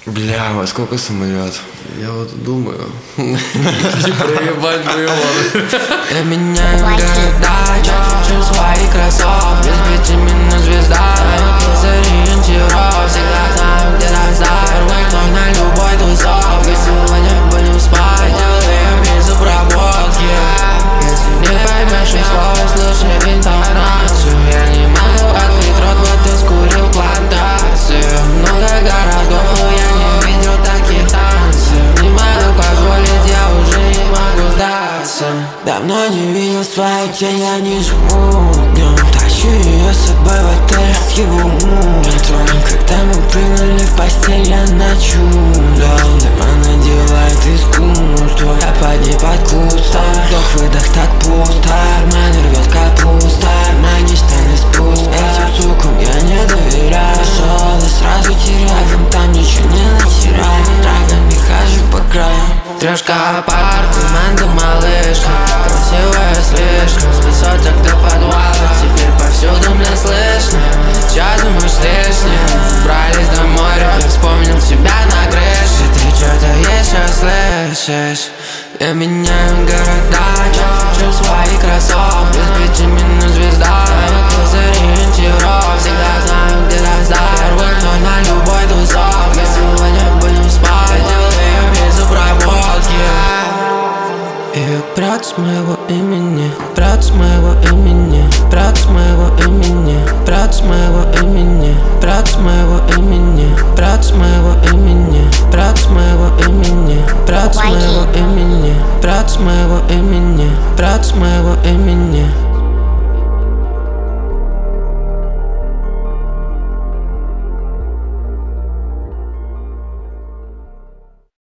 Бля, во сколько самолет? Я вот думаю. Проебать миллион. Я меняю города, чем свои кроссовки. Без 5 минут звезда, без ориентиров. Всегда знаю, где раздать. Рвать на любой тусовке. Сегодня будем спать, делаем без обработки. Если не поймешь ни слова, слушай интонацию. Я не могу открыть рот, вот ты скурил плантацию. Много городов, но я не видел таких танцев. Не могу позволить, я уже не могу сдаться. Давно не видел свою тень, я не живу днем. Тащу ее с собой в отель с его утром. Когда мы прыгнули в постель, я ночую. Она делает искусство, я под ней под кустом. Вдох-выдох так пусто, карман рвет капуста. Мои штаны спуск, этим сукам я не доверяю. Шел и сразу теряю, там ничего не натираю. Драгами хожу по краю. Трешка апартамента, малышка. Красивая слишком, с высоток до подвала. Теперь повсюду меня слышно. Сейчас мы лишним. Брались до моря, я вспомнил тебя на крыше. Ты что-то еще слышишь? Я меняю города, чем свои кроссовки. Без 5 минут звезда, без ориентиров. Всегда знаю, где раздать. Рвать на любой тусовке. Сегодня будем спать, делаем без обработки. И брат с моего имени, брат с моего имени, брат с моего имени, брат с моего имени, брат с моего имени, брат с моего имени, брат с моего имени, брат с моего имени, брат с моего имени, брат с моего имени.